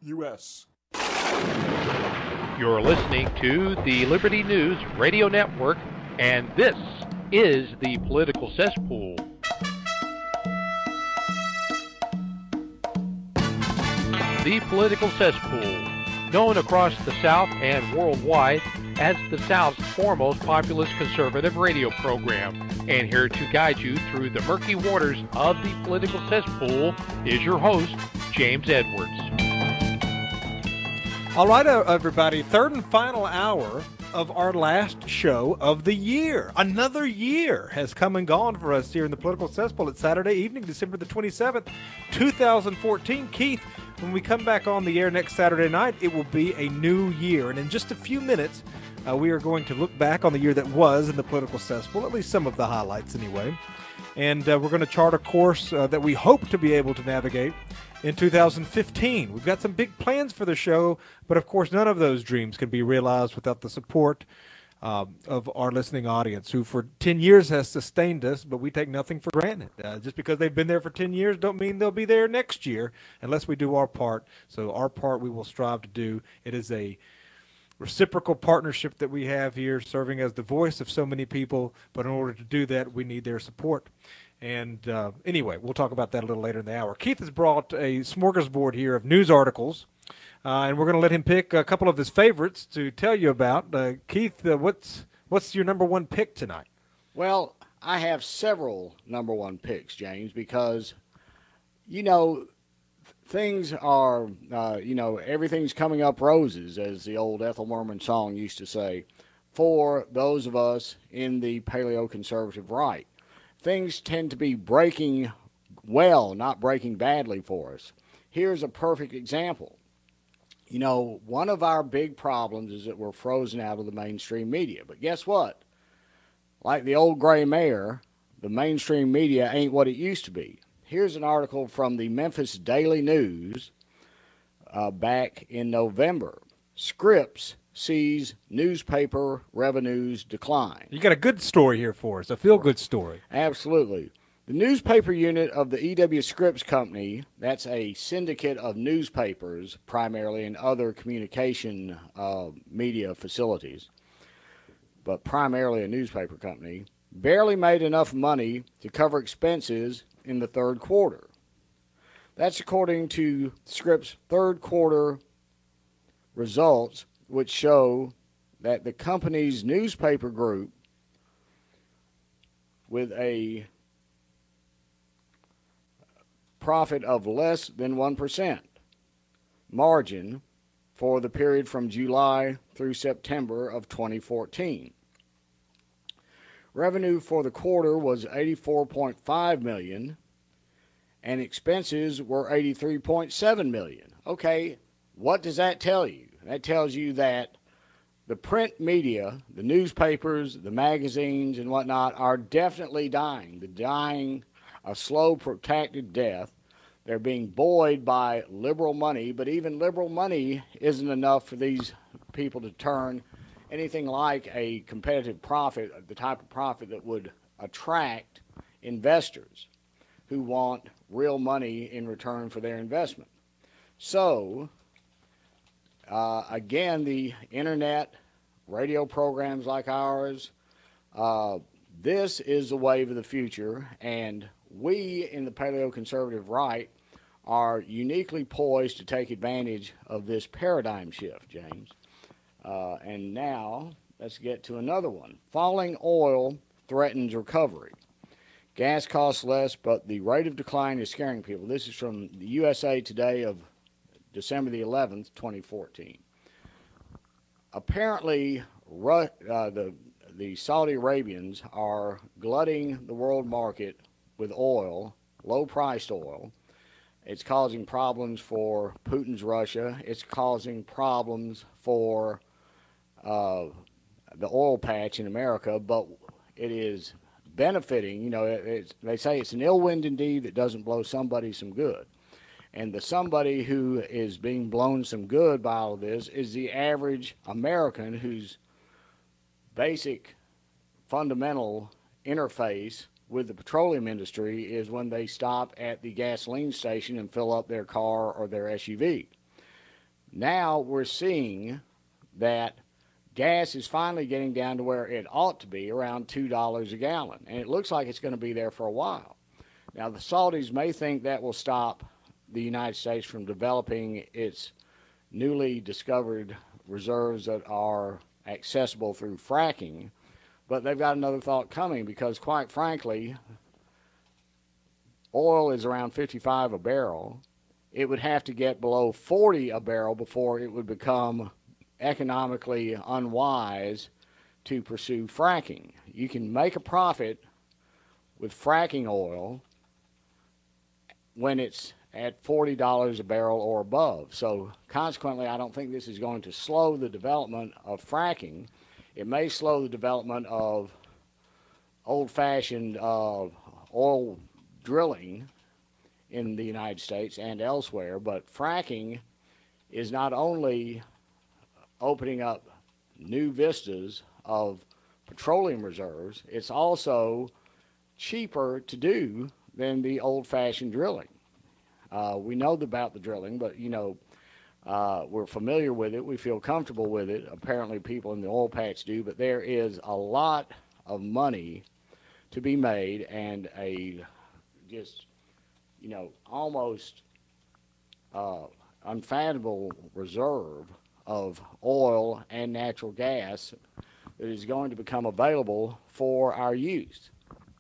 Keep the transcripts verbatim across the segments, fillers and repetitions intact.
U S You're listening to the Liberty News Radio Network, and this is the Political Cesspool. The Political Cesspool, known across the South and worldwide as the South's foremost populist conservative radio program. And here to guide you through the murky waters of the Political Cesspool is your host, James Edwards. All right, everybody, third and final hour of our last show of the year. Another year has come and gone for us here in the Political Cesspool. It's Saturday evening, December the twenty-seventh, two thousand fourteen. Keith, when we come back on the air next Saturday night, it will be a new year. And in just a few minutes, uh, we are going to look back on the year that was in the Political Cesspool, at least some of the highlights anyway. And uh, we're going to chart a course uh, that we hope to be able to navigate in two thousand fifteen. We've got some big plans for the show, but of course none of those dreams can be realized without the support uh, of our listening audience, who for ten years has sustained us, but we take nothing for granted. Uh, just because they've been there for ten years don't mean they'll be there next year unless we do our part. So our part we will strive to do. It is a reciprocal partnership that we have here, serving as the voice of so many people, but in order to do that, we need their support. And uh, anyway, we'll talk about that a little later in the hour. Keith has brought a smorgasbord here of news articles, uh, and we're going to let him pick a couple of his favorites to tell you about. Uh, Keith, uh, what's what's your number one pick tonight? Well, I have several number one picks, James, because, you know, things are, uh, you know, everything's coming up roses, as the old Ethel Merman song used to say, for those of us in the paleo-conservative right. Things tend to be breaking well, not breaking badly for us. Here's a perfect example. You know, one of our big problems is that we're frozen out of the mainstream media. But guess what? Like the old gray mare, the mainstream media ain't what it used to be. Here's an article from the Memphis Daily News uh, back in November. Scripps sees newspaper revenues decline. You got a good story here for us, a feel-good story. Absolutely. The newspaper unit of the E W. Scripps Company, that's a syndicate of newspapers primarily and other communication uh, media facilities, but primarily a newspaper company, barely made enough money to cover expenses in the third quarter. That's according to Scripps' third quarter results, which show that the company's newspaper group, with a profit of less than one percent margin for the period from July through September of twenty fourteen. Revenue for the quarter was eighty-four point five million dollars, and expenses were eighty-three point seven million dollars. Okay, what does that tell you? That tells you that the print media, the newspapers, the magazines, and whatnot are definitely dying. They're dying a slow, protracted death. They're being buoyed by liberal money, but even liberal money isn't enough for these people to turn anything like a competitive profit, the type of profit that would attract investors who want real money in return for their investment. So, Uh, again, the internet, radio programs like ours, uh, this is the wave of the future, and we in the paleo-conservative right are uniquely poised to take advantage of this paradigm shift, James. Uh, and now, let's get to another one. Falling oil threatens recovery. Gas costs less, but the rate of decline is scaring people. This is from the U S A Today of December the eleventh, twenty fourteen. Apparently, uh, the, the Saudi Arabians are glutting the world market with oil, low-priced oil. It's causing problems for Putin's Russia. It's causing problems for uh, the oil patch in America, but it is benefiting. You know, it, it's, they say it's an ill wind indeed that doesn't blow somebody some good. And the somebody who is being blown some good by all of this is the average American whose basic fundamental interface with the petroleum industry is when they stop at the gasoline station and fill up their car or their S U V. now we're seeing that gas is finally getting down to where it ought to be, around two dollars a gallon. And it looks like it's going to be there for a while. Now, the Saudis may think that will stop the United States from developing its newly discovered reserves that are accessible through fracking, but they've got another thought coming because, quite frankly, oil is around fifty-five a barrel. It would have to get below forty a barrel before it would become economically unwise to pursue fracking. You can make a profit with fracking oil when it's at forty dollars a barrel or above. So consequently, I don't think this is going to slow the development of fracking. It may slow the development of old-fashioned uh, oil drilling in the United States and elsewhere, but fracking is not only opening up new vistas of petroleum reserves, it's also cheaper to do than the old-fashioned drilling. Uh, we know about the drilling, but, you know, uh, we're familiar with it. We feel comfortable with it. Apparently people in the oil patch do, but there is a lot of money to be made and a just, you know, almost uh, unfathomable reserve of oil and natural gas that is going to become available for our use,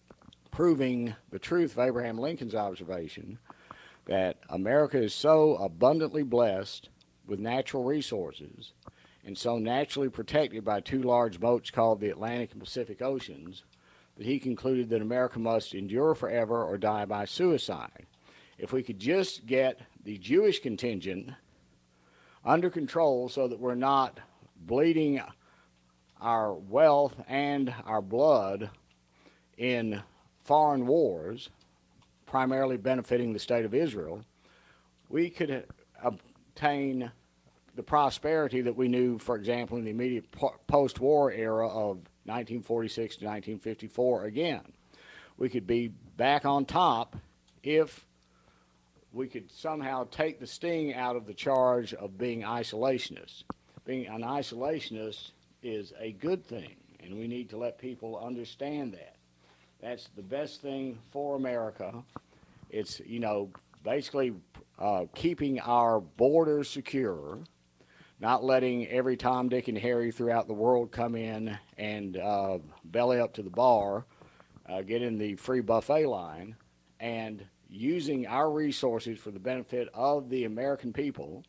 proving the truth of Abraham Lincoln's observation that America is so abundantly blessed with natural resources and so naturally protected by two large moats called the Atlantic and Pacific Oceans that he concluded that America must endure forever or die by suicide. If we could just get the Jewish contingent under control so that we're not bleeding our wealth and our blood in foreign wars, primarily benefiting the state of Israel, we could obtain the prosperity that we knew, for example, in the immediate post-war era of nineteen forty-six to nineteen fifty-four again. We could be back on top if we could somehow take the sting out of the charge of being isolationists. Being an isolationist is a good thing, and we need to let people understand that. That's the best thing for America. It's, you know, basically uh, keeping our borders secure, not letting every Tom, Dick, and Harry throughout the world come in and uh, belly up to the bar, uh, get in the free buffet line, and using our resources for the benefit of the American people,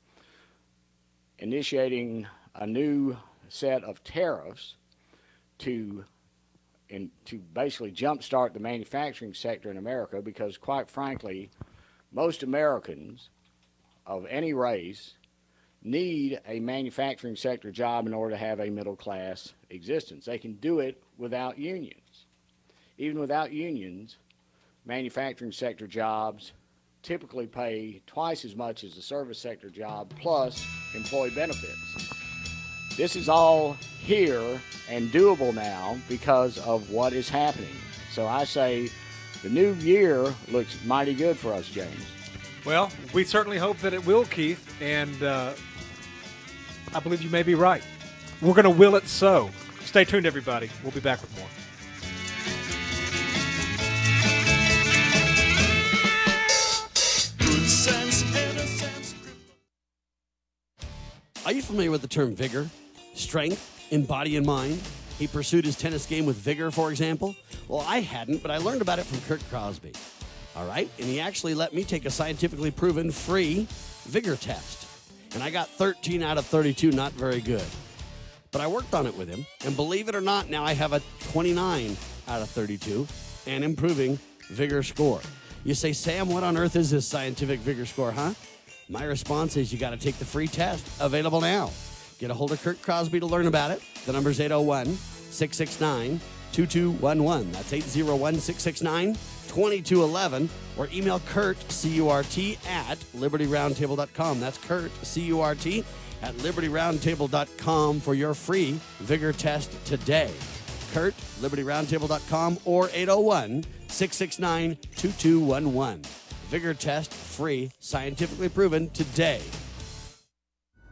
initiating a new set of tariffs to and to basically jumpstart the manufacturing sector in America, because quite frankly, most Americans of any race need a manufacturing sector job in order to have a middle class existence. They can do it without unions. Even without unions, manufacturing sector jobs typically pay twice as much as the service sector job plus employee benefits. This is all here and doable now because of what is happening. So I say the new year looks mighty good for us, James. Well, we certainly hope that it will, Keith, and uh, I believe you may be right. We're going to will it so. Stay tuned, everybody. We'll be back with more. Are you familiar with the term vigor, strength in body and mind? He pursued his tennis game with vigor, for example. Well, I hadn't, but I learned about it from Kurt Crosby. All right? And he actually let me take a scientifically proven free vigor test. And I got thirteen out of thirty-two, not very good. But I worked on it with him, and believe it or not, now I have a twenty-nine out of thirty-two and improving vigor score. You say, Sam, what on earth is this scientific vigor score, huh? My response is you got to take the free test, available now. Get a hold of Kurt Crosby to learn about it. The number's eight oh one, six six nine, two two one one. That's eight oh one, six six nine, two two one one. Or email Kurt, C U R T, at liberty roundtable dot com. That's Kurt, C U R T, at liberty roundtable dot com for your free vigor test today. Kurt, liberty roundtable dot com, or eight oh one, six six nine, two two one one. Vigor test, free, scientifically proven today.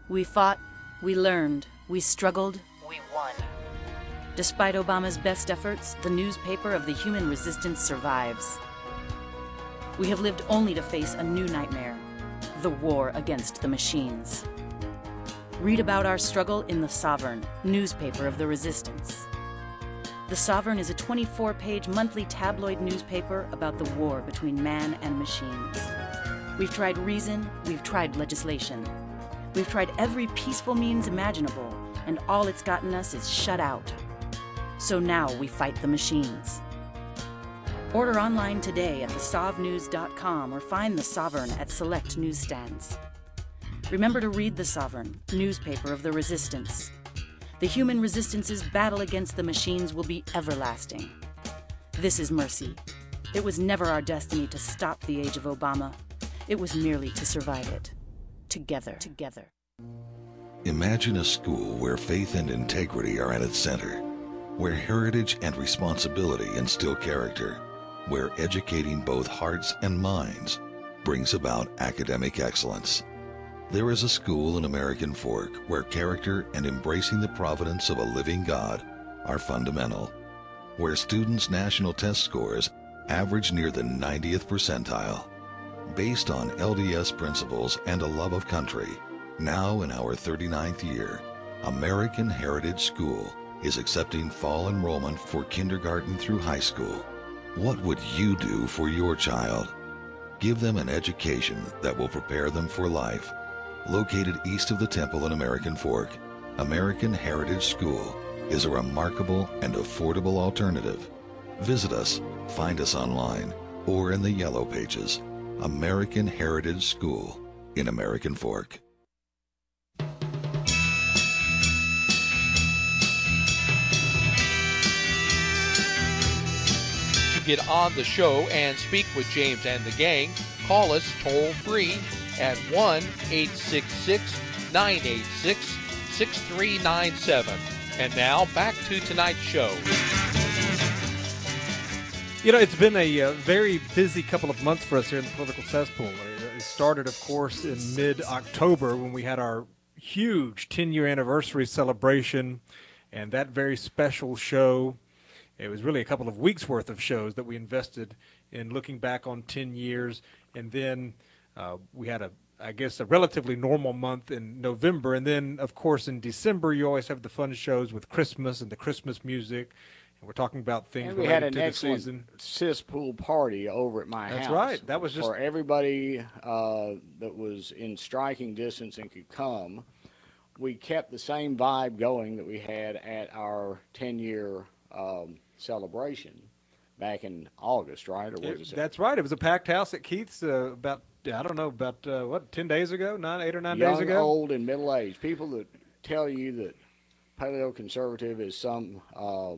We fought, we learned, we struggled, we won. Despite Obama's best efforts, the newspaper of the human resistance survives. We have lived only to face a new nightmare, the war against the machines. Read about our struggle in The Sovereign, newspaper of the resistance. The Sovereign is a twenty-four page monthly tabloid newspaper about the war between man and machines. We've tried reason, we've tried legislation. We've tried every peaceful means imaginable, and all it's gotten us is shut out. So now we fight the machines. Order online today at the sov news dot com or find The Sovereign at select newsstands. Remember to read The Sovereign, newspaper of the resistance. The human resistance's battle against the machines will be everlasting. This is mercy. It was never our destiny to stop the age of Obama. It was merely to survive it. Together, together. Imagine a school where faith and integrity are at its center, where heritage and responsibility instill character, where educating both hearts and minds brings about academic excellence. There is a school in American Fork where character and embracing the providence of a living God are fundamental, where students' national test scores average near the ninetieth percentile. Based on L D S principles and a love of country, now in our thirty-ninth year, American Heritage School is accepting fall enrollment for kindergarten through high school. What would you do for your child? Give them an education that will prepare them for life. Located east of the Temple in American Fork, American Heritage School is a remarkable and affordable alternative. Visit us, find us online, or in the Yellow Pages. American Heritage School in American Fork. To get on the show and speak with James and the gang, call us toll free at one eight six six, nine eight six, six three nine seven. And now back to tonight's show. You know, it's been a uh, very busy couple of months for us here in the Political Cesspool. It started, of course, in mid-October when we had our huge ten-year anniversary celebration and that very special show. It was really a couple of weeks' worth of shows that we invested in looking back on ten years. And then uh, we had, a, I guess, a relatively normal month in November. And then, of course, in December, you always have the fun shows with Christmas and the Christmas music. And we're talking about things and we related had an to the excellent season. cesspool party over at my That's house. right. That was just for everybody uh, that was in striking distance and could come. We kept the same vibe going that we had at our ten-year um, celebration back in August, right? Or was It- it? that's right. It was a packed house at Keith's uh, about, I don't know, about, uh, what, ten days ago? Nine, eight or nine Young, days ago? old, and middle-aged. People that tell you that paleoconservative is some uh,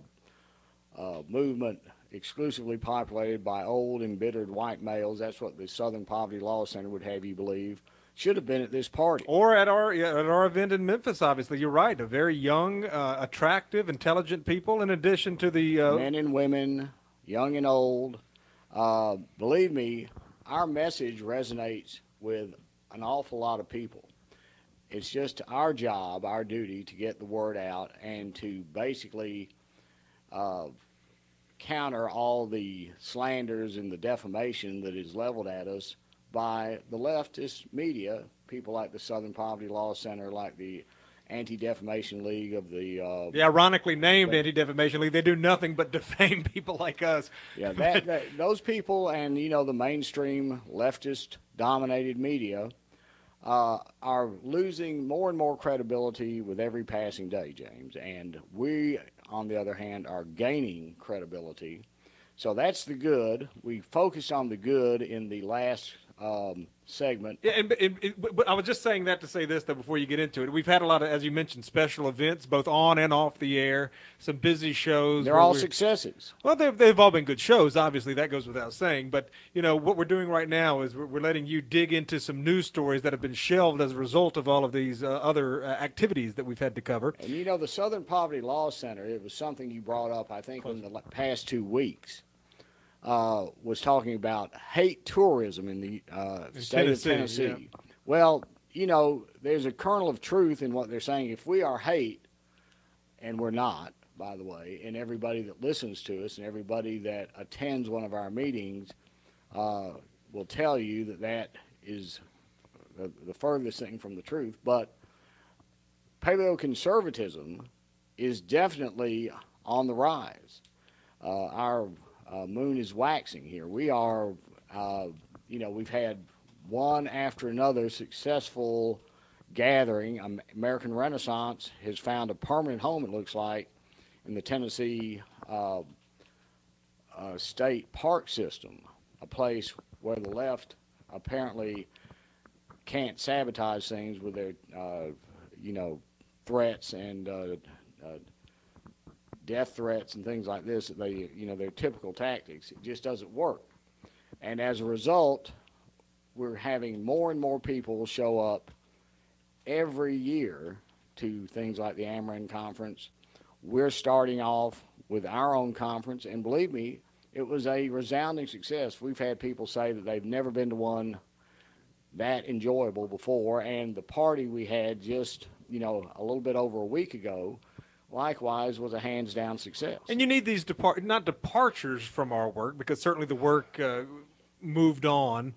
uh, movement exclusively populated by old, embittered white males. That's what the Southern Poverty Law Center would have you believe. Should have been at this party. Or at our yeah, at our event in Memphis, obviously. You're right. A very young, uh, attractive, intelligent people, in addition to the... Uh, Men and women, young and old. Uh, believe me, our message resonates with an awful lot of people. It's just our job, our duty, to get the word out and to basically uh, counter all the slanders and the defamation that is leveled at us by the leftist media, people like the Southern Poverty Law Center, like the Anti-Defamation League of the... Uh, the ironically named but- Anti-Defamation League. They do nothing but defame people like us. Yeah, that, that those people and, you know, the mainstream leftist-dominated media uh, are losing more and more credibility with every passing day, James. And we, on the other hand, are gaining credibility. So that's the good. We focused on the good in the last um, segment. Yeah, and, and, and- but but I was just saying that to say this, though, before you get into it. We've had a lot of, as you mentioned, special events, both on and off the air, some busy shows. They're where all we're- successes. Well, they've, they've all been good shows, obviously. That goes without saying. But, you know, what we're doing right now is we're, we're letting you dig into some news stories that have been shelved as a result of all of these uh, other uh, activities that we've had to cover. And, you know, the Southern Poverty Law Center, it was something you brought up, I think, in the la- past two weeks, uh, was talking about hate tourism in the uh, In state Tennessee, of Tennessee. yeah. Well, you know, there's a kernel of truth in what they're saying. If we are hate, and we're not, by the way, and everybody that listens to us and everybody that attends one of our meetings uh, will tell you that that is the, the furthest thing from the truth. But paleoconservatism is definitely on the rise. Uh, our uh, moon is waxing here. We are, uh, you know, we've had one after another successful gathering. Um, American Renaissance has found a permanent home, it looks like, in the Tennessee uh, uh, State Park System, a place where the left apparently can't sabotage things with their, uh, you know, threats and uh, uh, death threats and things like this. That they, you know, their typical tactics. It just doesn't work. And as a result, we're having more and more people show up every year to things like the Ameren Conference. We're starting off with our own conference, and believe me, it was a resounding success. We've had people say that they've never been to one that enjoyable before, and the party we had just, you know, a little bit over a week ago, likewise, was a hands-down success. And you need these depart not departures from our work, because certainly the work uh, moved on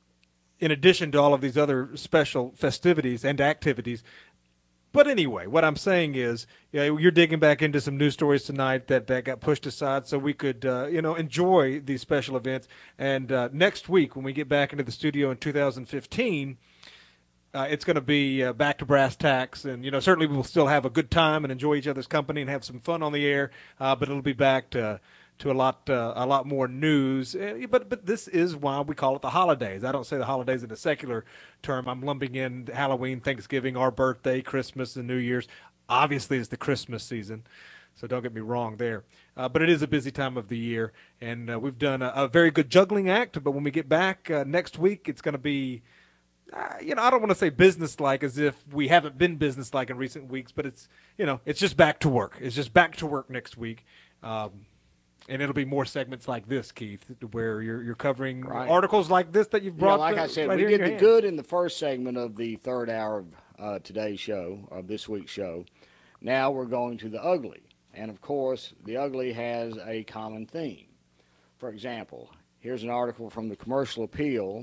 in addition to all of these other special festivities and activities. But anyway, what I'm saying is, you know, you're digging back into some news stories tonight that, that got pushed aside so we could, uh, you know, enjoy these special events. And uh, next week, when we get back into the studio in two thousand fifteen, uh, it's going to be uh, back to brass tacks. And, you know, certainly we'll still have a good time and enjoy each other's company and have some fun on the air. Uh, but it'll be back to to a lot uh, a lot more news. Uh, but but this is why we call it the holidays. I don't say the holidays in a secular term. I'm lumping in Halloween, Thanksgiving, our birthday, Christmas, and New Year's. Obviously, it's the Christmas season, so don't get me wrong there. Uh, but it is a busy time of the year, and uh, we've done a, a very good juggling act. But when we get back uh, next week, it's going to be, uh, you know, I don't want to say business-like as if we haven't been business-like in recent weeks, but it's, you know, it's just back to work. It's just back to work next week. Um, And it'll be more segments like this, Keith, where you're you're covering right. articles like this that you've brought. Yeah, like uh, I said, right we did the hand. good in the first segment of the third hour of uh, today's show, of this week's show. Now we're going to the ugly. And, of course, the ugly has a common theme. For example, here's an article from the Commercial Appeal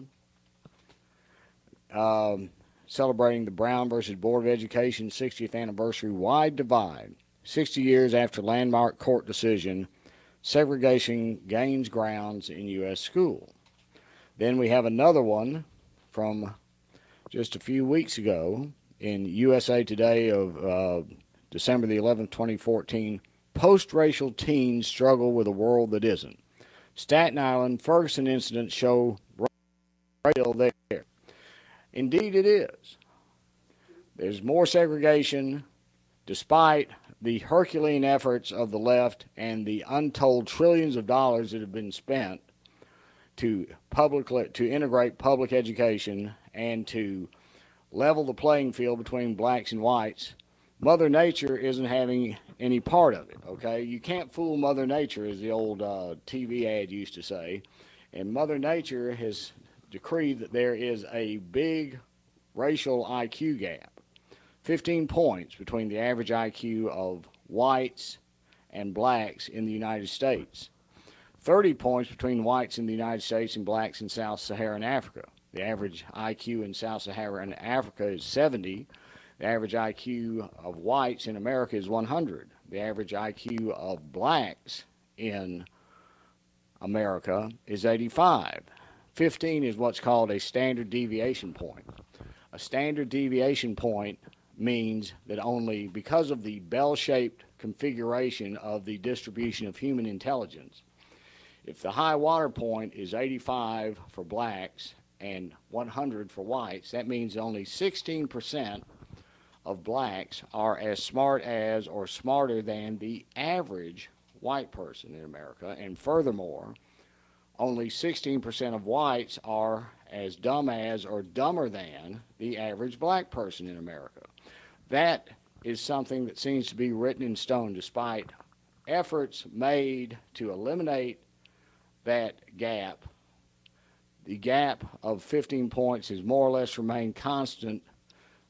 um, celebrating the Brown versus Board of Education sixtieth anniversary wide divide. sixty years after landmark court decision, segregation gains grounds in U S school. Then we have another one from just a few weeks ago in U S A Today of uh, December the eleventh, twenty fourteen. Post-racial teens struggle with a world that isn't. Staten Island Ferguson incidents show still there. Indeed it is. There's more segregation despite the Herculean efforts of the left and the untold trillions of dollars that have been spent to public to integrate public education and to level the playing field between blacks and whites. Mother Nature isn't having any part of it, okay? You can't fool Mother Nature, as the old uh, T V ad used to say. And Mother Nature has decreed that there is a big racial I Q gap. fifteen points between the average I Q of whites and blacks in the United States. thirty points between whites in the United States and blacks in Sub-Saharan Africa. The average I Q in Sub-Saharan Africa is seventy. The average I Q of whites in America is one hundred. The average I Q of blacks in America is eighty-five. fifteen is what's called a standard deviation point. A standard deviation point means that only because of the bell-shaped configuration of the distribution of human intelligence, if the high water point is eighty-five for blacks and one hundred for whites, that means only sixteen percent of blacks are as smart as or smarter than the average white person in America. And furthermore, only sixteen percent of whites are as dumb as or dumber than the average black person in America. That is something that seems to be written in stone despite efforts made to eliminate that gap. The gap of fifteen points has more or less remained constant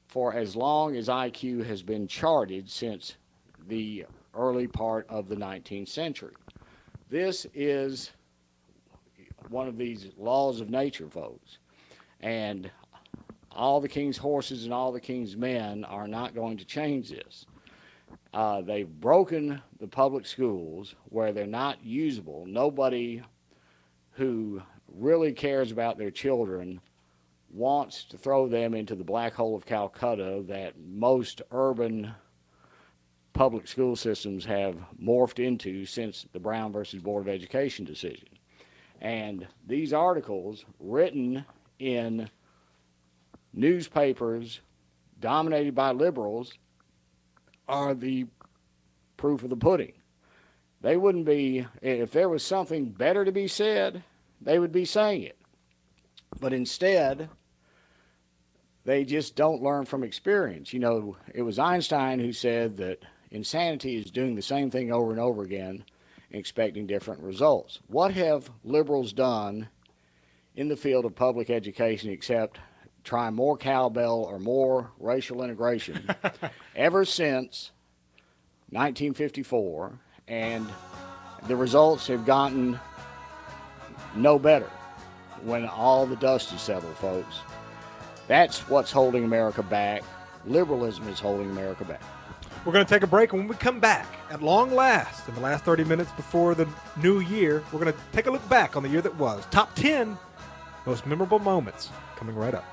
for as long as I Q has been charted since the early part of the nineteenth century. This is one of these laws of nature, folks. And all the king's horses and all the king's men are not going to change this. Uh, they've broken the public schools where they're not usable. Nobody who really cares about their children wants to throw them into the black hole of Calcutta that most urban public school systems have morphed into since the Brown versus Board of Education decision. And these articles written in newspapers dominated by liberals are the proof of the pudding. They wouldn't be, if there was something better to be said, they would be saying it. But instead, they just don't learn from experience. You know, it was Einstein who said that insanity is doing the same thing over and over again and expecting different results. What have liberals done in the field of public education except try more cowbell or more racial integration ever since nineteen fifty-four, and the results have gotten no better when all the dust is settled, folks. That's what's holding America back. Liberalism is holding America back. We're going to take a break, and when we come back, at long last, in the last thirty minutes before the new year, we're going to take a look back on the year that was. Top ten most memorable moments coming right up.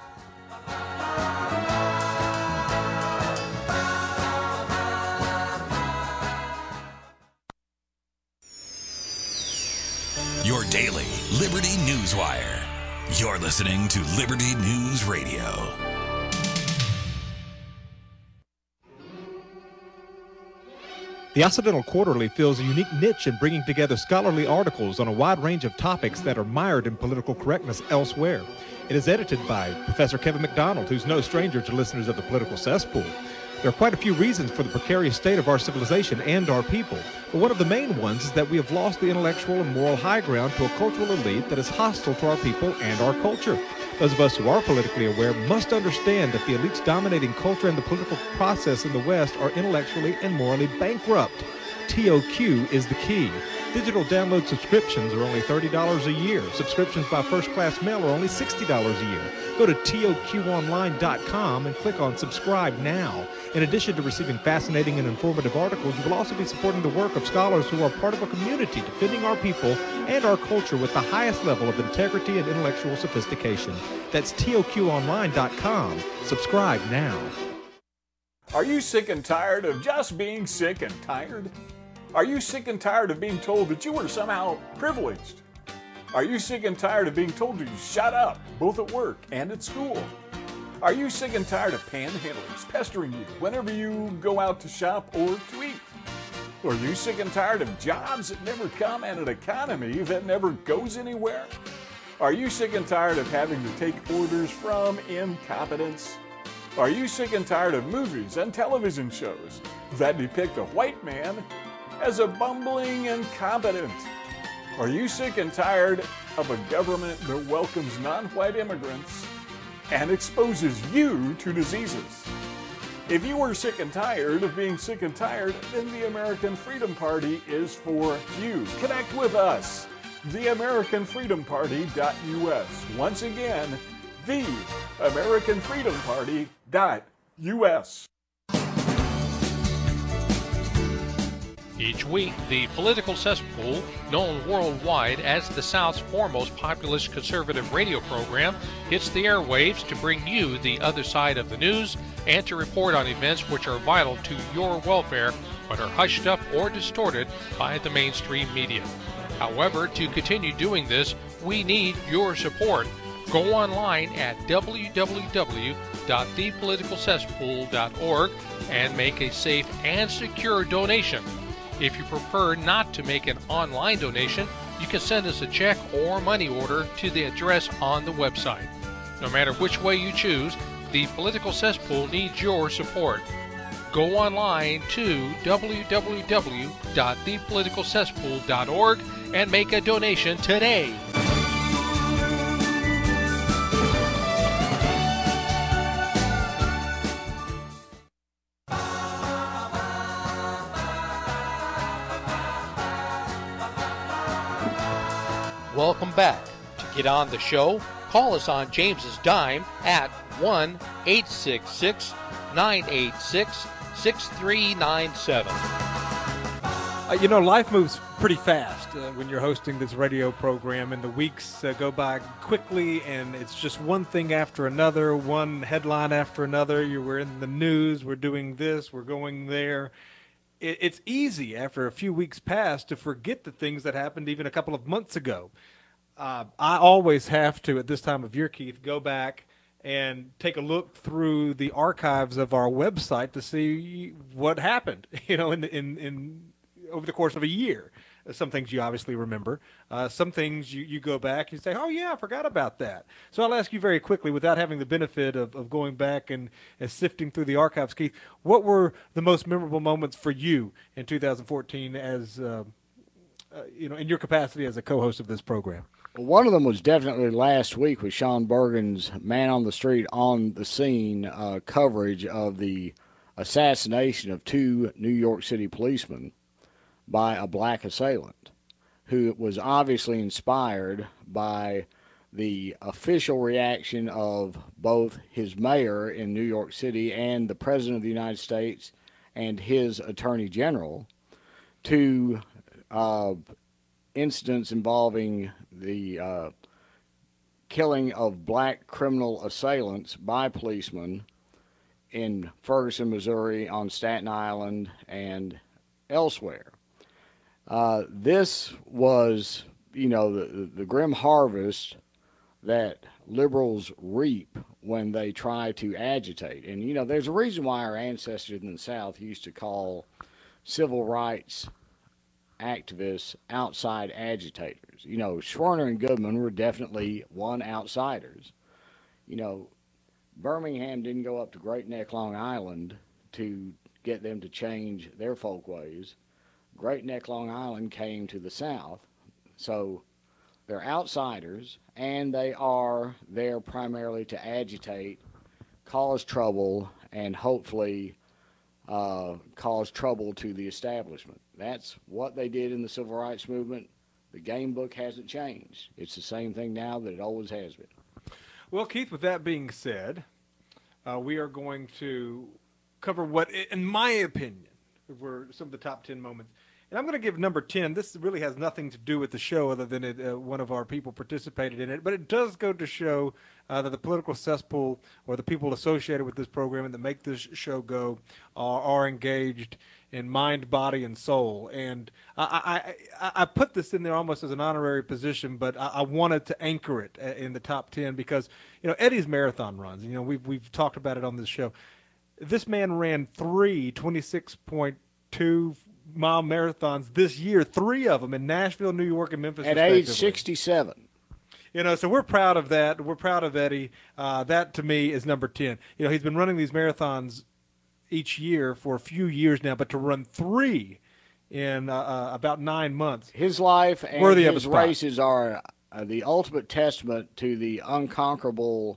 Your daily Liberty News Wire. You're listening to Liberty News Radio. The Occidental Quarterly fills a unique niche in bringing together scholarly articles on a wide range of topics that are mired in political correctness elsewhere. It is edited by Professor Kevin McDonald, who's no stranger to listeners of the Political Cesspool. There are quite a few reasons for the precarious state of our civilization and our people, but one of the main ones is that we have lost the intellectual and moral high ground to a cultural elite that is hostile to our people and our culture. Those of us who are politically aware must understand that the elites dominating culture and the political process in the West are intellectually and morally bankrupt. T O Q is the key. Digital download subscriptions are only thirty dollars a year. Subscriptions by first-class mail are only sixty dollars a year. Go to T O Q online dot com and click on Subscribe Now. In addition to receiving fascinating and informative articles, you will also be supporting the work of scholars who are part of a community defending our people and our culture with the highest level of integrity and intellectual sophistication. That's T O Q online dot com. Subscribe now. Are you sick and tired of just being sick and tired? Are you sick and tired of being told that you were somehow privileged? Are you sick and tired of being told to shut up, both at work and at school? Are you sick and tired of panhandlers pestering you whenever you go out to shop or to eat? Are you sick and tired of jobs that never come and an economy that never goes anywhere? Are you sick and tired of having to take orders from incompetence? Are you sick and tired of movies and television shows that depict a white man as a bumbling incompetent? Are you sick and tired of a government that welcomes non-white immigrants and exposes you to diseases? If you are sick and tired of being sick and tired, then the American Freedom Party is for you. Connect with us, the American Freedom Party dot U S. Once again, the American Freedom Party dot U S. Each week, the Political Cesspool, known worldwide as the South's foremost populist conservative radio program, hits the airwaves to bring you the other side of the news and to report on events which are vital to your welfare but are hushed up or distorted by the mainstream media. However, to continue doing this, we need your support. Go online at w w w dot the political cesspool dot org and make a safe and secure donation. If you prefer not to make an online donation, you can send us a check or money order to the address on the website. No matter which way you choose, the Political Cesspool needs your support. Go online to w w w dot the political cesspool dot org and make a donation today. Welcome back. To get on the show, call us on James's dime at one eight six six, nine eight six, six three nine seven. Uh, you know, life moves pretty fast uh, when you're hosting this radio program, and the weeks uh, go by quickly, and it's just one thing after another, one headline after another. You We're in the news, we're doing this, we're going there. It, it's easy after a few weeks pass to forget the things that happened even a couple of months ago. Uh, I always have to, at this time of year, Keith, go back and take a look through the archives of our website to see what happened, you know, in in, in over the course of a year. Some things you obviously remember. Uh, some things you, you go back and say, oh, yeah, I forgot about that. So I'll ask you very quickly, without having the benefit of, of going back and, and sifting through the archives, Keith, what were the most memorable moments for you in two thousand fourteen as, uh, uh, you know, in your capacity as a co-host of this program? Well, one of them was definitely last week with Sean Bergen's Man on the Street, on the scene uh, coverage of the assassination of two New York City policemen by a black assailant who was obviously inspired by the official reaction of both his mayor in New York City and the President of the United States and his Attorney General to uh, incidents involving the uh, killing of black criminal assailants by policemen in Ferguson, Missouri, on Staten Island, and elsewhere. Uh, this was, you know, the, the grim harvest that liberals reap when they try to agitate. And, you know, there's a reason why our ancestors in the South used to call civil rights activists outside agitators. You know, Schwerner and Goodman were definitely one outsiders. You know, Birmingham didn't go up to Great Neck, Long Island to get them to change their folkways. Great Neck, Long Island came to the South. So they're outsiders, and they are there primarily to agitate, cause trouble, and hopefully uh, cause trouble to the establishment. That's what they did in the Civil Rights Movement. The game book hasn't changed. It's the same thing now that it always has been. Well, Keith, with that being said, uh, we are going to cover what, in my opinion, were some of the top ten moments. And I'm going to give number ten. This really has nothing to do with the show other than it, uh, one of our people participated in it. But it does go to show uh, that the political cesspool, or the people associated with this program and that make this show go, are, are engaged in mind, body, and soul. And I, I, I, I put this in there almost as an honorary position, but I, I wanted to anchor it in the top ten because, you know, Eddie's marathon runs, you know, we've, we've talked about it on this show. This man ran three twenty-six point two mile marathons this year, three of them in Nashville, New York, and Memphis. At age sixty-seven. You know, so we're proud of that. We're proud of Eddie. Uh, that, to me, is number ten. You know, he's been running these marathons each year for a few years now, but to run three in uh, uh, about nine months. His life and worthy his of a races are uh, the ultimate testament to the unconquerable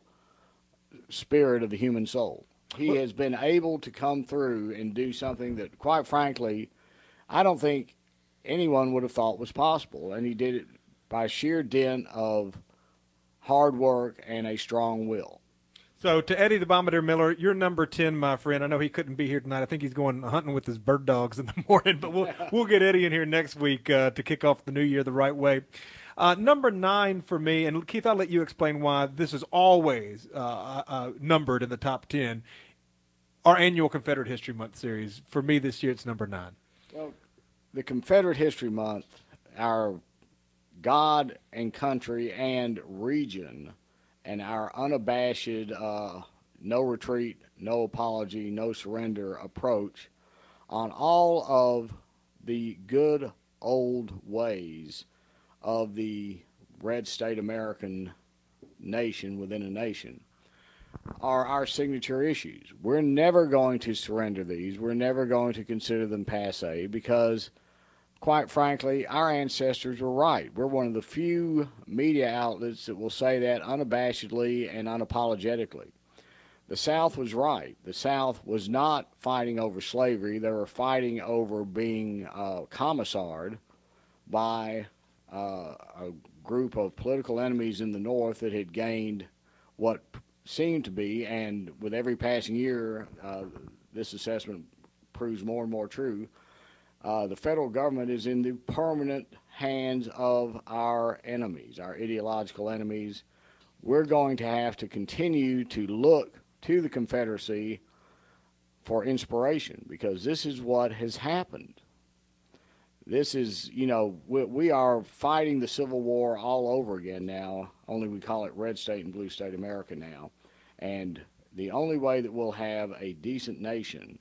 spirit of the human soul. He has been able to come through and do something that, quite frankly, I don't think anyone would have thought was possible. And he did it by sheer dint of hard work and a strong will. So to Eddie the Bombardier Miller, you're number ten, my friend. I know he couldn't be here tonight. I think he's going hunting with his bird dogs in the morning, but we'll we'll get Eddie in here next week uh, to kick off the new year the right way. Uh, number nine for me, and Keith, I'll let you explain why this is always uh, uh, numbered in the top ten, our annual Confederate History Month series. For me this year, it's number nine. Well, the Confederate History Month, our God and country and region, and our unabashed, uh, no retreat, no apology, no surrender approach on all of the good old ways of the red state American nation within a nation are our signature issues. We're never going to surrender these. We're never going to consider them passé because, quite frankly, our ancestors were right. We're one of the few media outlets that will say that unabashedly and unapologetically. The South was right. The South was not fighting over slavery. They were fighting over being uh, commissar'd by uh, a group of political enemies in the North that had gained what seemed to be, and with every passing year, uh, this assessment proves more and more true, uh, the federal government is in the permanent hands of our enemies, our ideological enemies. We're going to have to continue to look to the Confederacy for inspiration, because this is what has happened. This is, you know, we, we are fighting the Civil War all over again now, only we call it Red State and Blue State America now. And the only way that we'll have a decent nation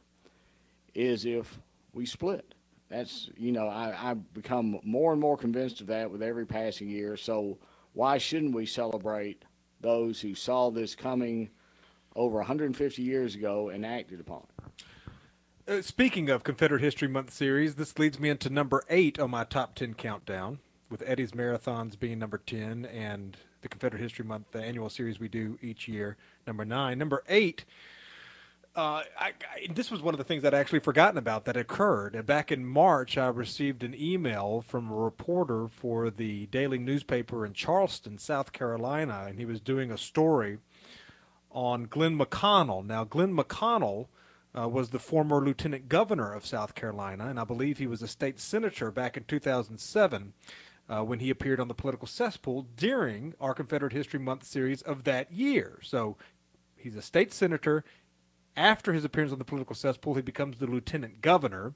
is if we split. That's, you know, I, I've become more and more convinced of that with every passing year. So why shouldn't we celebrate those who saw this coming over one hundred fifty years ago and acted upon it? Uh, speaking of Confederate History Month series, this leads me into number eight on my top ten countdown, with Eddie's Marathons being number ten and the Confederate History Month, the annual series we do each year, number nine. Number eight, uh, I, I, this was one of the things I'd actually forgotten about that occurred. Back in March, I received an email from a reporter for the daily newspaper in Charleston, South Carolina, and he was doing a story on Glenn McConnell. Now, Glenn McConnell Uh, was the former lieutenant governor of South Carolina, and I believe he was a state senator back in two thousand seven uh, when he appeared on the Political Cesspool during our Confederate History Month series of that year. So he's a state senator. After his appearance on the Political Cesspool, he becomes the lieutenant governor.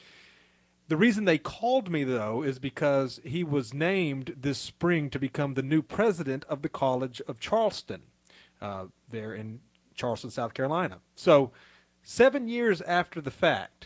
The reason they called me, though, is because he was named this spring to become the new president of the College of Charleston uh, there in Charleston, South Carolina. So Seven years after the fact,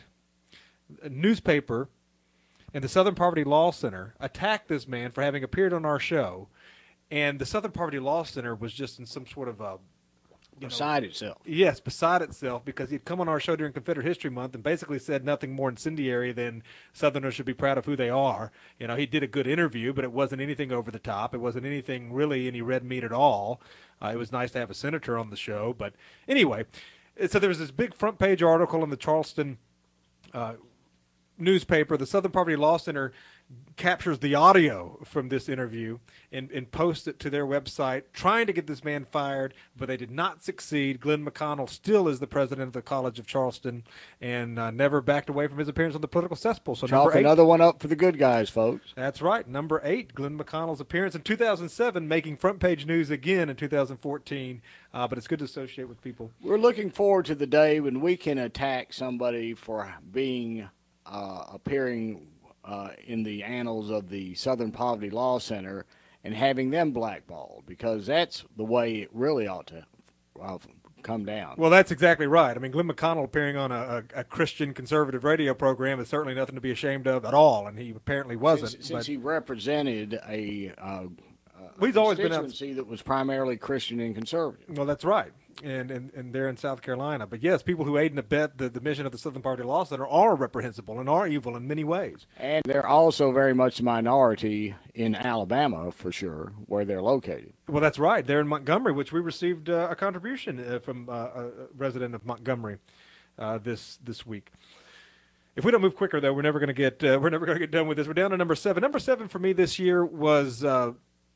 a newspaper and the Southern Poverty Law Center attacked this man for having appeared on our show, and the Southern Poverty Law Center was just in some sort of a beside know, itself. Yes, beside itself, because he'd come on our show during Confederate History Month and basically said nothing more incendiary than Southerners should be proud of who they are. You know, he did a good interview, but it wasn't anything over the top. It wasn't anything really any red meat at all. Uh, it was nice to have a senator on the show, but anyway. So there was this big front page article in the Charleston uh, newspaper. The Southern Poverty Law Center captures the audio from this interview and, and posts it to their website, trying to get this man fired, but they did not succeed. Glenn McConnell still is the president of the College of Charleston and uh, never backed away from his appearance on the Political Cesspool. So Chalk number eight, another one up for the good guys, folks. That's right. Number eight, Glenn McConnell's appearance in two thousand seven, making front page news again in two thousand fourteen. Uh, but it's good to associate with people. We're looking forward to the day when we can attack somebody for being uh, appearing uh, in the annals of the Southern Poverty Law Center and having them blackballed, because that's the way it really ought to uh, come down. Well, that's exactly right. I mean, Glenn McConnell appearing on a, a, a Christian conservative radio program is certainly nothing to be ashamed of at all, and he apparently wasn't. Since, since he represented a uh, Well, he's always been a constituency that was primarily Christian and conservative. Well, that's right, and, and and they're in South Carolina. But yes, people who aid and abet the, the mission of the Southern Poverty Law Center are reprehensible and are evil in many ways. And they're also very much a minority in Alabama, for sure, where they're located. Well, that's right. They're in Montgomery, which we received uh, a contribution uh, from uh, a resident of Montgomery uh, this this week. If we don't move quicker, though, we're never going to get uh, we're never going to get done with this. We're down to number seven. Number seven for me this year was Uh,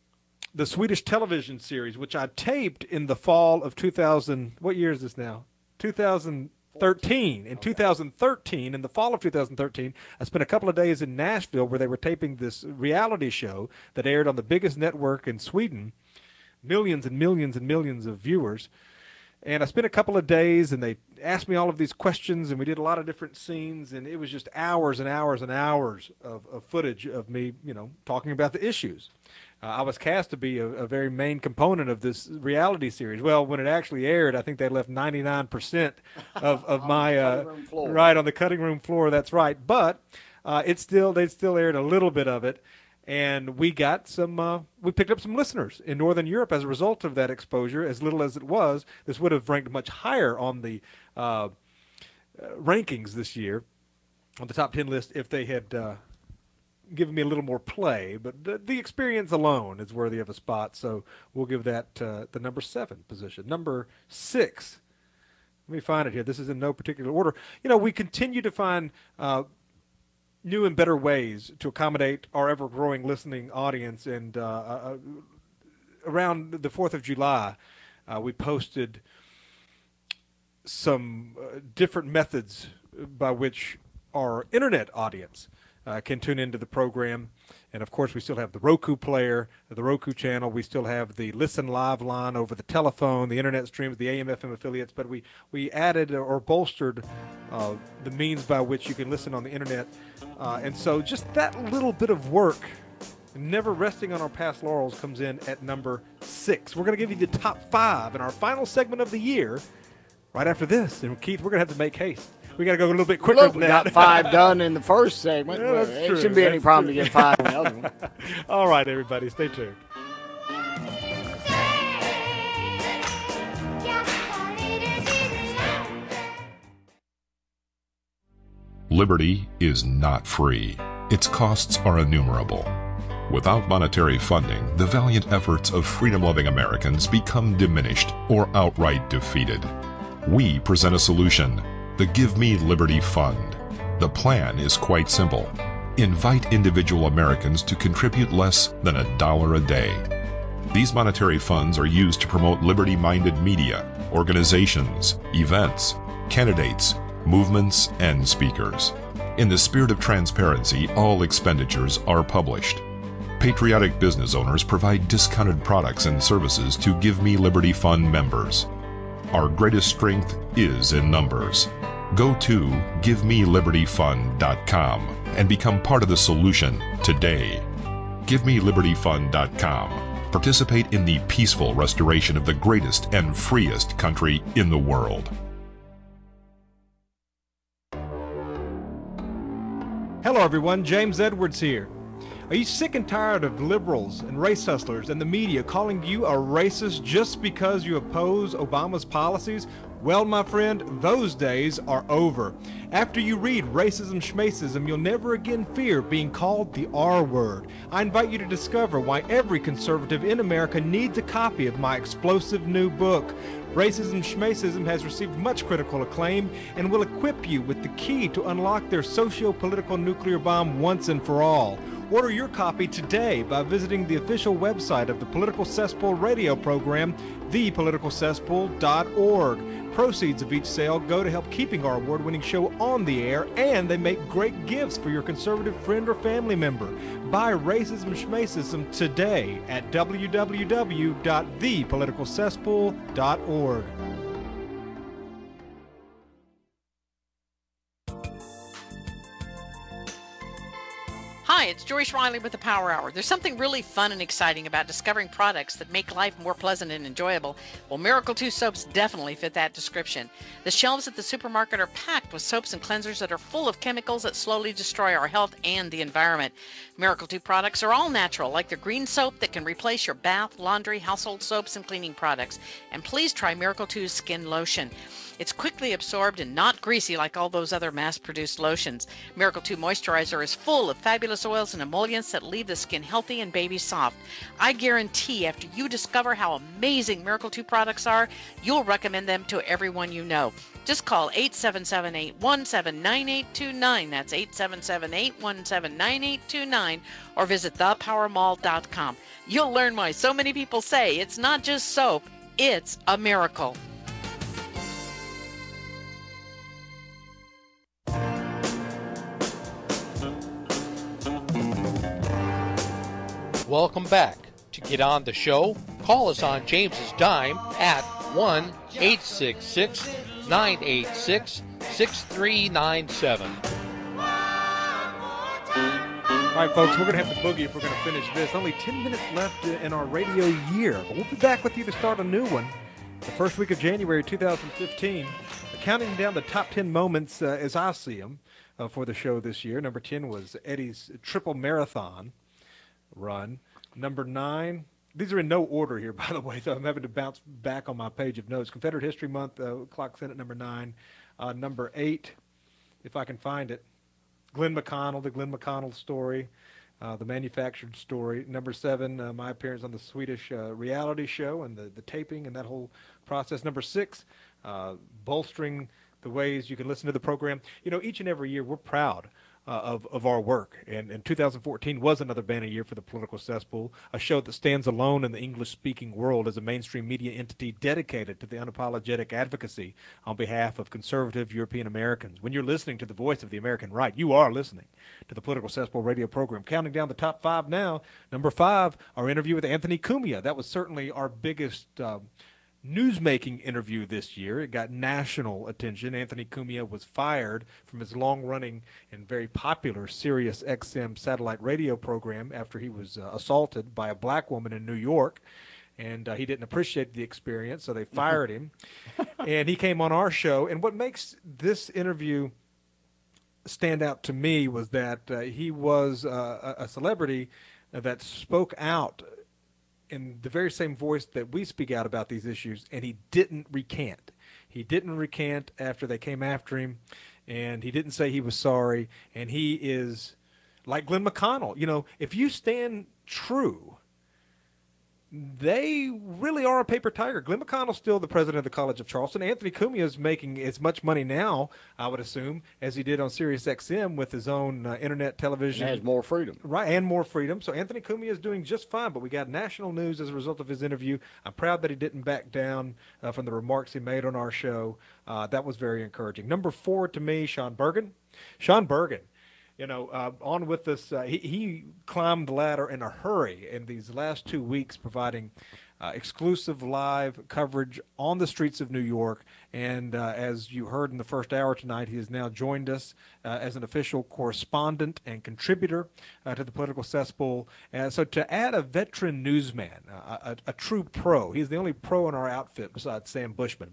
the Swedish television series, which I taped in the fall of two thousand. What year is this now? two thousand thirteen. In two thousand thirteen, in the fall of two thousand thirteen, I spent a couple of days in Nashville where they were taping this reality show that aired on the biggest network in Sweden, millions and millions and millions of viewers. And I spent a couple of days, and they asked me all of these questions, and we did a lot of different scenes, and it was just hours and hours and hours of, of footage of me, you know, talking about the issues. Uh, I was cast to be a, a very main component of this reality series. Well, when it actually aired, I think they left ninety-nine percent of, of my uh, right on the cutting room floor. That's right. But uh, it still they still aired a little bit of it, and we got some. Uh, we picked up some listeners in Northern Europe as a result of that exposure. As little as it was, this would have ranked much higher on the uh, uh, rankings this year, on the top ten list, if they had Uh, given me a little more play, but the, the experience alone is worthy of a spot, so we'll give that uh, the number seven position. Number six, let me find it here. This is in no particular order. You know, we continue to find uh, new and better ways to accommodate our ever-growing listening audience. And uh, uh, around the fourth of July, uh, we posted some uh, different methods by which our internet audience uh, can tune into the program. And, of course, we still have the Roku player, the Roku channel. We still have the Listen Live line over the telephone, the internet streams, the A M F M affiliates. But we, we added or bolstered uh, the means by which you can listen on the internet. Uh, and so just that little bit of work, never resting on our past laurels, comes in at number six. We're going to give you the top five in our final segment of the year right after this. And, Keith, we're going to have to make haste. We got to go a little bit quicker Look, than we that. got five done in the first segment. Yeah, that's it true. shouldn't be That's any problem true. to get five in the other one. All right, everybody, stay tuned. Liberty is not free. Its costs are innumerable. Without monetary funding, the valiant efforts of freedom-loving Americans become diminished or outright defeated. We present a solution, the Give Me Liberty Fund. The plan is quite simple. Invite individual Americans to contribute less than a dollar a day. These monetary funds are used to promote liberty-minded media, organizations, events, candidates, movements, and speakers. In the spirit of transparency, all expenditures are published. Patriotic business owners provide discounted products and services to Give Me Liberty Fund members. Our greatest strength is in numbers. Go to give me liberty fund dot com and become part of the solution today. give me liberty fund dot com. Participate in the peaceful restoration of the greatest and freest country in the world. Hello, everyone. James Edwards here. Are you sick and tired of liberals and race hustlers and the media calling you a racist just because you oppose Obama's policies? Well, my friend, those days are over. After you read Racism Schmacism, you'll never again fear being called the R word. I invite you to discover why every conservative in America needs a copy of my explosive new book. Racism Schmacism has received much critical acclaim and will equip you with the key to unlock their socio-political nuclear bomb once and for all. Order your copy today by visiting the official website of the Political Cesspool radio program, the political cesspool dot org. Proceeds of each sale go to help keeping our award-winning show on the air, and they make great gifts for your conservative friend or family member. Buy Racism Schmacism today at w w w dot the political cesspool dot org. Hi, it's Joyce Riley with the Power Hour. There's something really fun and exciting about discovering products that make life more pleasant and enjoyable. Well, Miracle two soaps definitely fit that description. The shelves at the supermarket are packed with soaps and cleansers that are full of chemicals that slowly destroy our health and the environment. Miracle two products are all natural, like their green soap that can replace your bath, laundry, household soaps, and cleaning products. And please try Miracle two's skin lotion. It's quickly absorbed and not greasy like all those other mass-produced lotions. Miracle two Moisturizer is full of fabulous oils and emollients that leave the skin healthy and baby soft. I guarantee after you discover how amazing Miracle two products are, you'll recommend them to everyone you know. Just call eight seven seven, eight one seven, nine eight two nine. That's eight seven seven, eight one seven, nine eight two nine. Or visit the power mall dot com. You'll learn why so many people say it's not just soap, it's a miracle. Welcome back. To get on the show, call us on James's dime at one eight six six, nine eight six, six three nine seven. All right, folks, we're going to have to boogie if we're going to finish this. Only ten minutes left in our radio year, but we'll be back with you to start a new one. The first week of January two thousand fifteen, counting down the top ten moments uh, as I see them uh, for the show this year. Number ten was Eddie's triple marathon run. Number nine, these are in no order here, by the way, so I'm having to bounce back on my page of notes. Confederate History Month uh, clocks in at number nine. Uh, number eight, if I can find it, Glenn McConnell, the Glenn McConnell story, uh, the manufactured story. Number seven, uh, my appearance on the Swedish uh, reality show and the, the taping and that whole process. Number six, uh, bolstering the ways you can listen to the program. You know, each and every year we're proud uh, of, of our work. And, and two thousand fourteen was another banner year for the Political Cesspool, a show that stands alone in the English-speaking world as a mainstream media entity dedicated to the unapologetic advocacy on behalf of conservative European Americans. When you're listening to the voice of the American right, you are listening to the Political Cesspool radio program. Counting down the top five now, number five, our interview with Anthony Cumia. That was certainly our biggest uh, newsmaking interview this year. It got national attention. Anthony Cumia was fired from his long-running and very popular Sirius X M satellite radio program after he was uh, assaulted by a black woman in New York, and uh, he didn't appreciate the experience, so they fired him. And he came on our show, and what makes this interview stand out to me was that uh, he was uh, a celebrity that spoke out in the very same voice that we speak out about these issues, and he didn't recant. He didn't recant after they came after him, and he didn't say he was sorry, and he is like Glenn McConnell. You know, if you stand true, they really are a paper tiger. Glenn McConnell's still the president of the College of Charleston. Anthony Cumia is making as much money now, I would assume, as he did on Sirius X M with his own uh, internet television. And has more freedom. Right, and more freedom. So Anthony Cumia is doing just fine, but we got national news as a result of his interview. I'm proud that he didn't back down uh, from the remarks he made on our show. Uh, that was very encouraging. Number four to me, Sean Bergen. Sean Bergen. You know, uh, on with this, uh, he, he climbed the ladder in a hurry in these last two weeks, providing uh, exclusive live coverage on the streets of New York. And uh, as you heard in the first hour tonight, he has now joined us uh, as an official correspondent and contributor uh, to the Political Cesspool. Uh, so to add a veteran newsman, uh, a, a true pro, he's the only pro in our outfit besides Sam Bushman.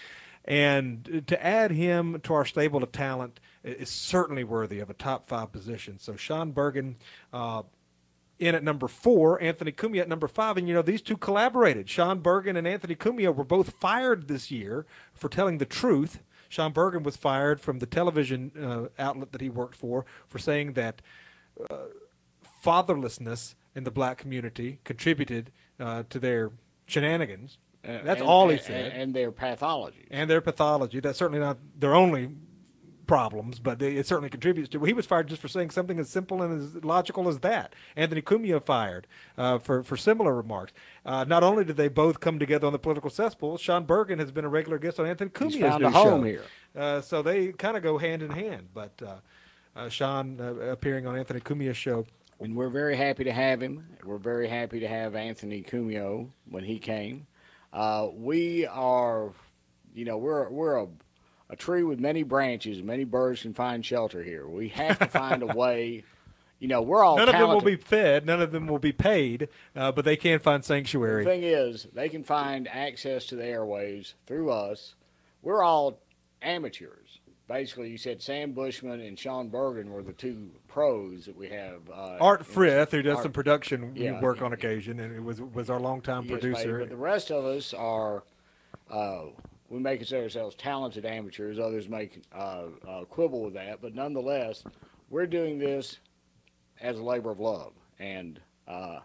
And to add him to our stable of talent is certainly worthy of a top five position. So Sean Bergen uh, in at number four, Anthony Cumia at number five. And, you know, these two collaborated. Sean Bergen and Anthony Cumia were both fired this year for telling the truth. Sean Bergen was fired from the television uh, outlet that he worked for for saying that uh, fatherlessness in the black community contributed uh, to their shenanigans. Uh, That's and, all he and, said. And their pathology. And their pathology. That's certainly not their only problems, but they, it certainly contributes to it. He was fired just for saying something as simple and as logical as that. Anthony Cumia fired uh, for, for similar remarks. Uh, not only did they both come together on the Political Cesspool, Sean Bergen has been a regular guest on Anthony Cumia's He's found new a home show. here. Uh, so they kind of go hand in hand. But uh, uh, Sean uh, appearing on Anthony Cumia's show. And we're very happy to have him. We're very happy to have Anthony Cumia when he came. Uh, we are, you know, we're we're a, a tree with many branches. Many birds can find shelter here. We have to find a way. You know, we're all None talented. of them will be fed. None of them will be paid, uh, but they can find sanctuary. The thing is, they can find access to the airwaves through us. We're all amateurs. Basically, you said Sam Bushman and Sean Bergen were the two pros that we have. Uh, Art Frith, who does Art, some production yeah, work yeah. on occasion, and it was was our longtime Yes, producer. maybe, but the rest of us are, uh, we may consider ourselves talented amateurs. Others may uh, uh, quibble with that, but nonetheless, we're doing this as a labor of love, and uh,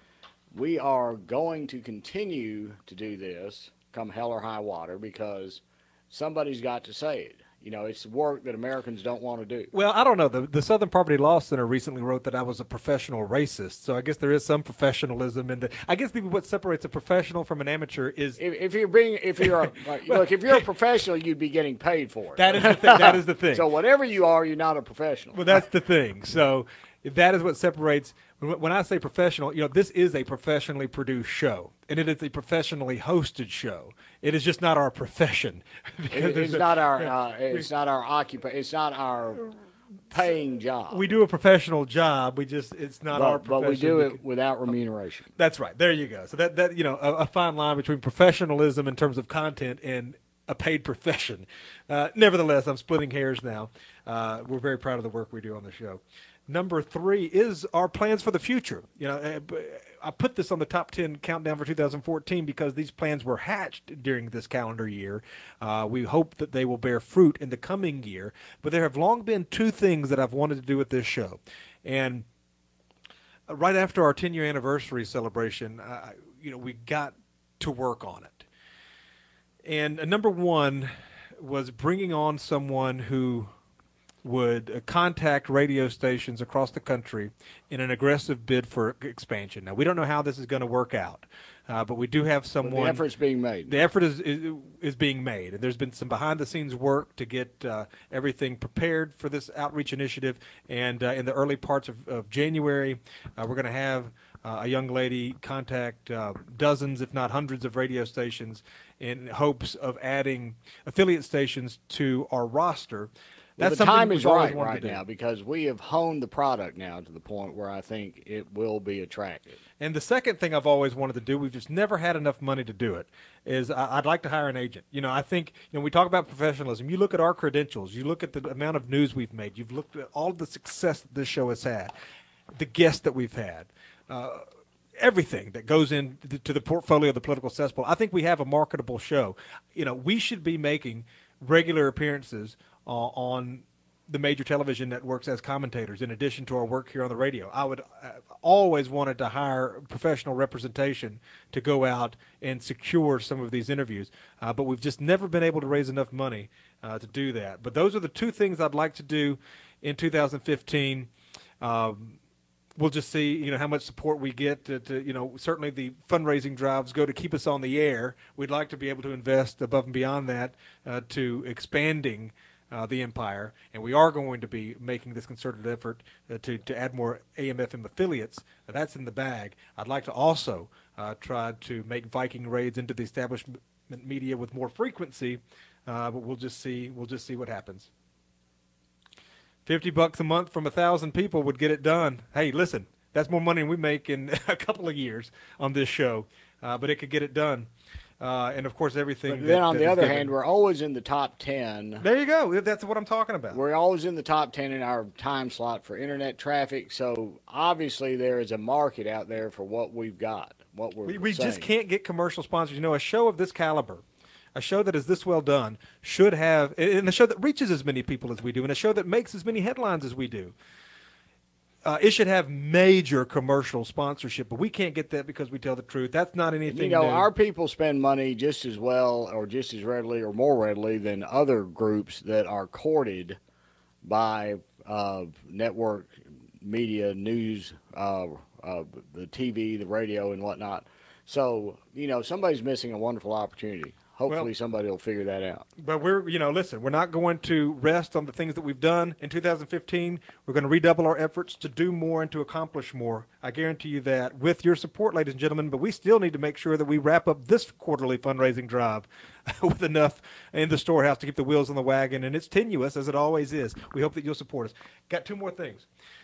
we are going to continue to do this come hell or high water because somebody's got to say it. You know, it's work that Americans don't want to do. Well, I don't know. The, the Southern Poverty Law Center recently wrote that I was a professional racist. So I guess there is some professionalism in the. I guess the, what separates a professional from an amateur is if, if you're being, if you're a, like, look, if you're a professional, you'd be getting paid for it. That is the thing. That is the thing. So whatever you are, you're not a professional. Well, that's the thing. So that is what separates. When I say professional, you know, this is a professionally produced show, and it is a professionally hosted show. It is just not our profession. It, it's, not our, uh, it's not our occupation. It's not our paying job. We do a professional job. We just it's not but, our profession. But we do it without remuneration. That's right. There you go. So that that you know a, a fine line between professionalism in terms of content and a paid profession. Uh, nevertheless, I'm splitting hairs now. Uh, we're very proud of the work we do on the show. Number three is our plans for the future. You know, I put this on the top ten countdown for two thousand fourteen because these plans were hatched during this calendar year. Uh, we hope that they will bear fruit in the coming year. But there have long been two things that I've wanted to do with this show. And right after our ten-year anniversary celebration, uh, you know, we got to work on it. And uh, number one was bringing on someone who would uh, contact radio stations across the country in an aggressive bid for expansion. Now, we don't know how this is going to work out, uh, but we do have someone. But the effort's being made. The effort is, is is being made, and there's been some behind-the-scenes work to get uh, everything prepared for this outreach initiative. And uh, in the early parts of, of January, uh, we're going to have uh, a young lady contact uh, dozens, if not hundreds, of radio stations in hopes of adding affiliate stations to our roster. Well, That's the time we've is always right wanted right to do. now because we have honed the product now to the point where I think it will be attractive. And the second thing I've always wanted to do, we've just never had enough money to do it, is I- I'd like to hire an agent. You know, I think, you know, we talk about professionalism. You look at our credentials. You look at the amount of news we've made. You've looked at all of the success that this show has had, the guests that we've had, uh, everything that goes into the portfolio of the Political Cesspool. I think we have a marketable show. You know, we should be making regular appearances uh, on the major television networks as commentators in addition to our work here on the radio. I would uh, always wanted to hire professional representation to go out and secure some of these interviews, uh, but we've just never been able to raise enough money uh, to do that. But those are the two things I'd like to do in two thousand fifteen. Um, we'll just see, you know, how much support we get to, to, you know, certainly the fundraising drives go to keep us on the air. We'd like to be able to invest above and beyond that uh, to expanding Uh, the empire, and we are going to be making this concerted effort uh, to, to add more A M F M affiliates. Uh, that's in the bag. I'd like to also uh, try to make Viking raids into the establishment media with more frequency, uh, but we'll just see. We'll just see what happens. Fifty bucks a month from a thousand people would get it done. Hey, listen, that's more money than we make in a couple of years on this show, uh, but it could get it done. Uh, and, of course, everything. But that, then on that the is other given. hand, we're always in the top ten. There you go. That's what I'm talking about. We're always in the top ten in our time slot for internet traffic. So, obviously, there is a market out there for what we've got, what we're We, we saying. just can't get commercial sponsors. You know, a show of this caliber, a show that is this well done, should have, and a show that reaches as many people as we do, and a show that makes as many headlines as we do. Uh, it should have major commercial sponsorship, but we can't get that because we tell the truth. That's not anything You know, new. our people spend money just as well or just as readily or more readily than other groups that are courted by uh, network media, news, uh, uh, the T V, the radio, and whatnot. So, you know, somebody's missing a wonderful opportunity. Hopefully Well, somebody will figure that out. But we're, you know, listen, we're not going to rest on the things that we've done in two thousand fifteen. We're going to redouble our efforts to do more and to accomplish more. I guarantee you that with your support, ladies and gentlemen, but we still need to make sure that we wrap up this quarterly fundraising drive with enough in the storehouse to keep the wheels on the wagon. And it's tenuous, as it always is. We hope that you'll support us. Got two more things.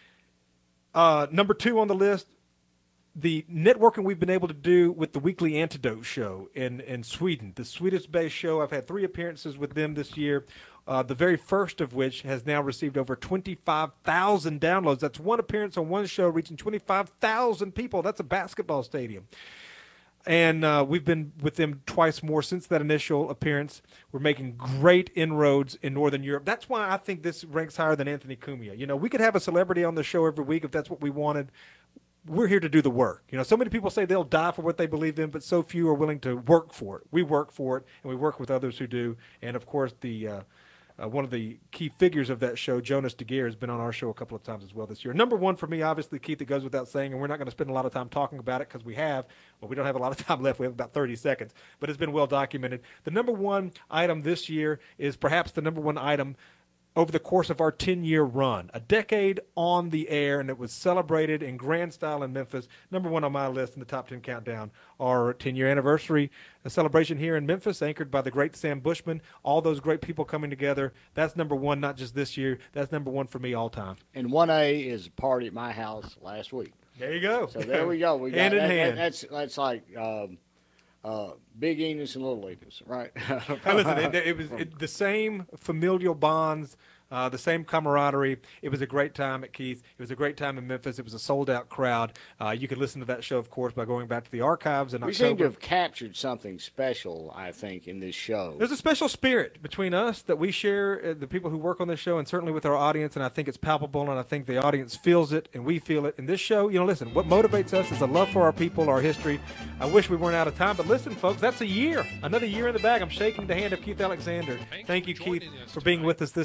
Uh, number two on the list, the networking we've been able to do with the Weekly Antidote show in, in Sweden, the Swedish-based show. I've had three appearances with them this year, uh, the very first of which has now received over twenty-five thousand downloads. That's one appearance on one show reaching twenty-five thousand people. That's a basketball stadium. And uh, we've been with them twice more since that initial appearance. We're making great inroads in Northern Europe. That's why I think this ranks higher than Anthony Cumia. You know, we could have a celebrity on the show every week if that's what we wanted. We're here to do the work. You know, so many people say they'll die for what they believe in, but so few are willing to work for it. We work for it, and we work with others who do. And, of course, the uh, uh, one of the key figures of that show, Jonas De Geer, has been on our show a couple of times as well this year. Number one for me, obviously, Keith, it goes without saying, and we're not going to spend a lot of time talking about it because we have. Well, we don't have a lot of time left. We have about thirty seconds, but it's been well documented. The number one item this year is perhaps the number one item over the course of our ten-year run, a decade on the air, and it was celebrated in grand style in Memphis. Number one on my list in the top ten countdown, our ten-year anniversary a celebration here in Memphis, anchored by the great Sam Bushman. All those great people coming together. That's number one, not just this year. That's number one for me all time. And one A is a party at my house last week. There you go. So there we go. We got hand in that, hand. that, that's that's like um, uh, Big Enos and Little Enos, right? Now listen, it, it was it, the same familial bonds, uh, the same camaraderie. It was a great time at Keith. It was a great time in Memphis. It was a sold-out crowd. Uh, you could listen to that show, of course, by going back to the archives in we October. seem to have captured something special, I think, in this show. There's a special spirit between us that we share, uh, the people who work on this show, and certainly with our audience, and I think it's palpable, and I think the audience feels it, and we feel it. In this show, you know, listen, what motivates us is a love for our people, our history. I wish we weren't out of time, but listen, folks, that's a year. Another year in the bag. I'm shaking the hand of Keith Alexander. Thank you, Keith, for being with us this year.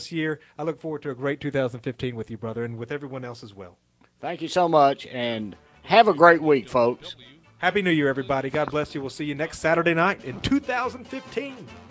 I look forward to a great two thousand fifteen with you, brother, and with everyone else as well. Thank you so much, and have a great week, folks. Happy New Year, everybody. God bless you. We'll see you next Saturday night in two thousand fifteen.